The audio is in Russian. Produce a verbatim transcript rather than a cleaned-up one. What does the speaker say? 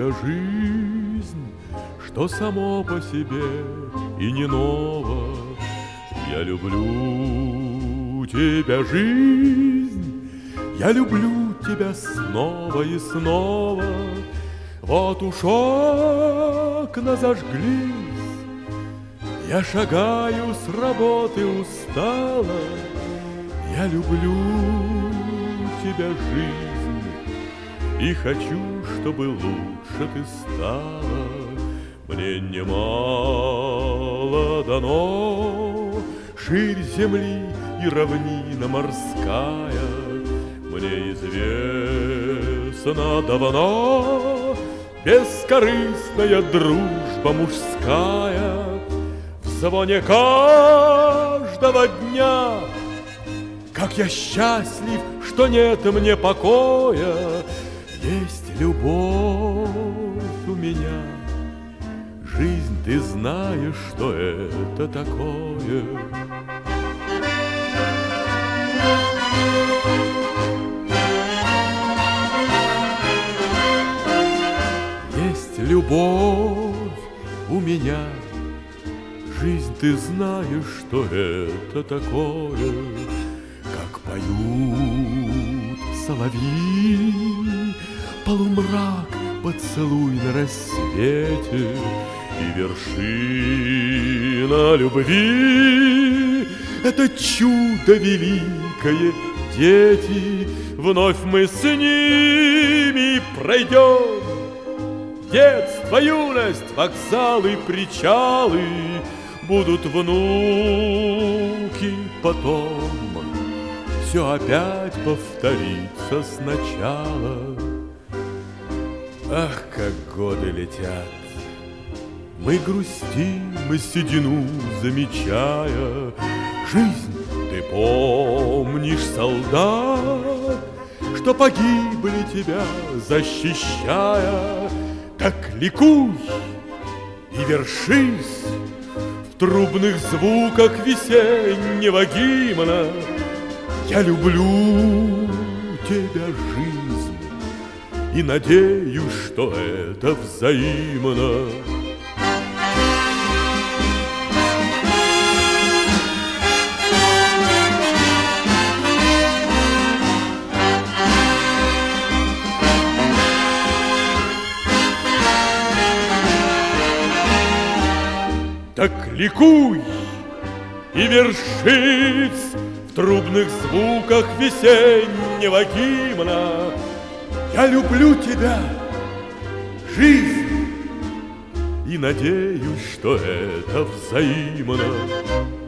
это жизнь, что само по себе и не ново. Я люблю тебя, жизнь, я люблю тебя снова и снова. Вот уж окна зажглись, я шагаю с работы устала. Я люблю тебя, жизнь, и хочу, чтобы лучше ты стала. Мне немало дано, ширь земли и равнина морская. Мне известно давно бескорыстная дружба мужская. В звоне каждого дня как я счастлив, что нет мне покоя. Есть любовь у меня, жизнь, ты знаешь, что это такое. Есть любовь у меня, жизнь, ты знаешь, что это такое. Как поют соловьи, полумрак, поцелуй на рассвете, и вершина любви — это чудо великое, дети. Вновь мы с ними пройдем детство, юность, вокзалы, причалы. Будут внуки потом, все опять повторится сначала. Ах, как годы летят, мы грустим и седину замечая. Жизнь, ты помнишь, солдат, что погибли тебя защищая? Так ликуй и вершись в трубных звуках весеннего гимна. Я люблю тебя, жизнь, и надеюсь, что это взаимно. Так ликуй и вершись в трубных звуках весеннего гимна. Я люблю тебя, жизнь, и надеюсь, что это взаимно.